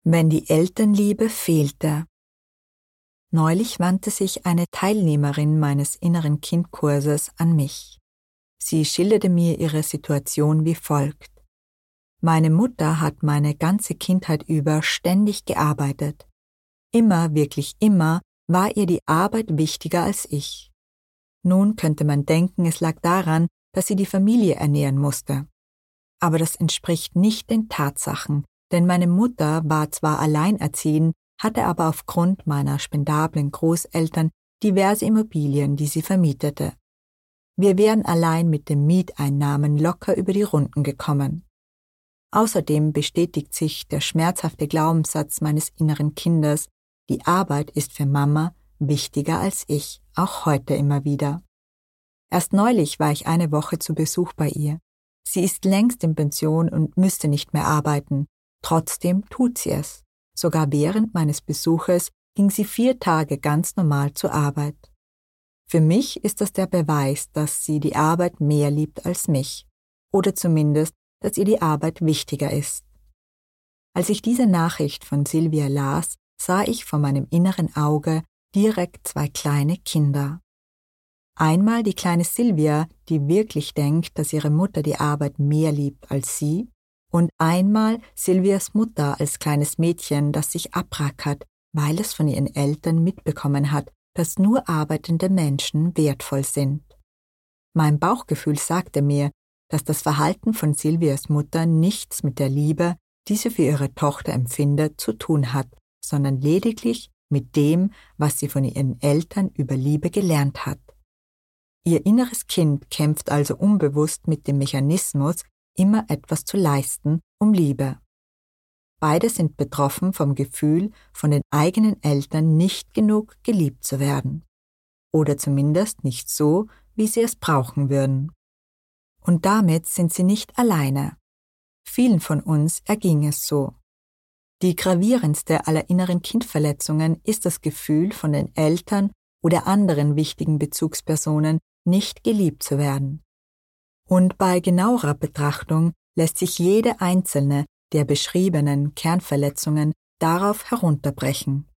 Wenn die Elternliebe fehlte. Neulich wandte sich eine Teilnehmerin meines inneren Kindkurses an mich. Sie schilderte mir ihre Situation wie folgt. Meine Mutter hat meine ganze Kindheit über ständig gearbeitet. Immer, wirklich immer, war ihr die Arbeit wichtiger als ich. Nun könnte man denken, es lag daran, dass sie die Familie ernähren musste. Aber das entspricht nicht den Tatsachen, denn meine Mutter war zwar alleinerziehend, hatte aber aufgrund meiner spendablen Großeltern diverse Immobilien, die sie vermietete. Wir wären allein mit den Mieteinnahmen locker über die Runden gekommen. Außerdem bestätigt sich der schmerzhafte Glaubenssatz meines inneren Kindes, die Arbeit ist für Mama wichtiger als ich, auch heute immer wieder. Erst neulich war ich eine Woche zu Besuch bei ihr. Sie ist längst in Pension und müsste nicht mehr arbeiten. Trotzdem tut sie es. Sogar während meines Besuches ging sie 4 Tage ganz normal zur Arbeit. Für mich ist das der Beweis, dass sie die Arbeit mehr liebt als mich. Oder zumindest, dass ihr die Arbeit wichtiger ist. Als ich diese Nachricht von Silvia las, sah ich vor meinem inneren Auge direkt 2 kleine Kinder. Einmal die kleine Silvia, die wirklich denkt, dass ihre Mutter die Arbeit mehr liebt als sie, und einmal Silvias Mutter als kleines Mädchen, das sich abrackert, weil es von ihren Eltern mitbekommen hat, dass nur arbeitende Menschen wertvoll sind. Mein Bauchgefühl sagte mir, dass das Verhalten von Silvias Mutter nichts mit der Liebe, die sie für ihre Tochter empfindet, zu tun hat, sondern lediglich mit dem, was sie von ihren Eltern über Liebe gelernt hat. Ihr inneres Kind kämpft also unbewusst mit dem Mechanismus, immer etwas zu leisten, um Liebe. Beide sind betroffen vom Gefühl, von den eigenen Eltern nicht genug geliebt zu werden. Oder zumindest nicht so, wie sie es brauchen würden. Und damit sind sie nicht alleine. Vielen von uns erging es so. Die gravierendste aller inneren Kindverletzungen ist das Gefühl, von den Eltern oder anderen wichtigen Bezugspersonen nicht geliebt zu werden. Und bei genauerer Betrachtung lässt sich jede einzelne der beschriebenen Kernverletzungen darauf herunterbrechen.